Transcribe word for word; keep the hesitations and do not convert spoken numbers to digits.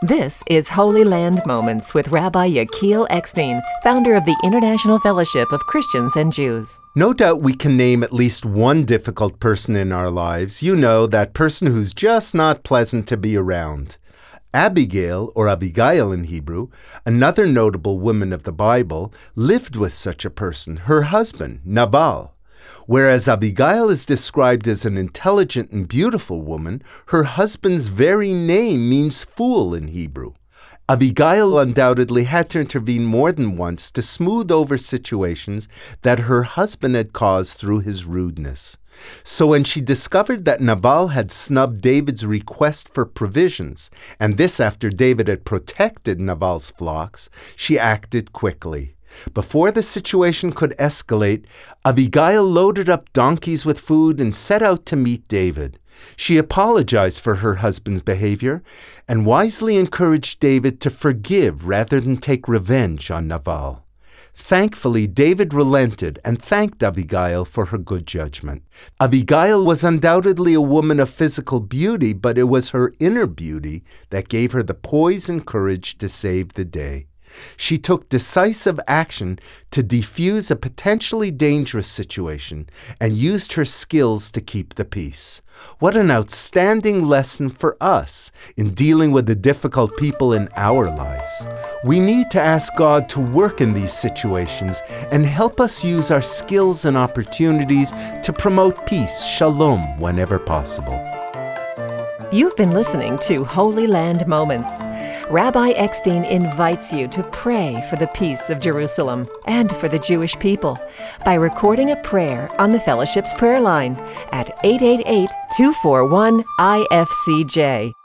This is Holy Land Moments with Rabbi Yechiel Eckstein, founder of the International Fellowship of Christians and Jews. No doubt we can name at least one difficult person in our lives. You know, that person who's just not pleasant to be around. Abigail, or Abigail in Hebrew, another notable woman of the Bible, lived with such a person, her husband, Nabal. Whereas Abigail is described as an intelligent and beautiful woman, her husband's very name means fool in Hebrew. Abigail undoubtedly had to intervene more than once to smooth over situations that her husband had caused through his rudeness. So when she discovered that Nabal had snubbed David's request for provisions, and this after David had protected Nabal's flocks, she acted quickly. Before the situation could escalate, Abigail loaded up donkeys with food and set out to meet David. She apologized for her husband's behavior and wisely encouraged David to forgive rather than take revenge on Nabal. Thankfully, David relented and thanked Abigail for her good judgment. Abigail was undoubtedly a woman of physical beauty, but it was her inner beauty that gave her the poise and courage to save the day. She took decisive action to defuse a potentially dangerous situation and used her skills to keep the peace. What an outstanding lesson for us in dealing with the difficult people in our lives. We need to ask God to work in these situations and help us use our skills and opportunities to promote peace, shalom, whenever possible. You've been listening to Holy Land Moments. Rabbi Eckstein invites you to pray for the peace of Jerusalem and for the Jewish people by recording a prayer on the Fellowship's prayer line at eight eight eight, two four one, I F C J.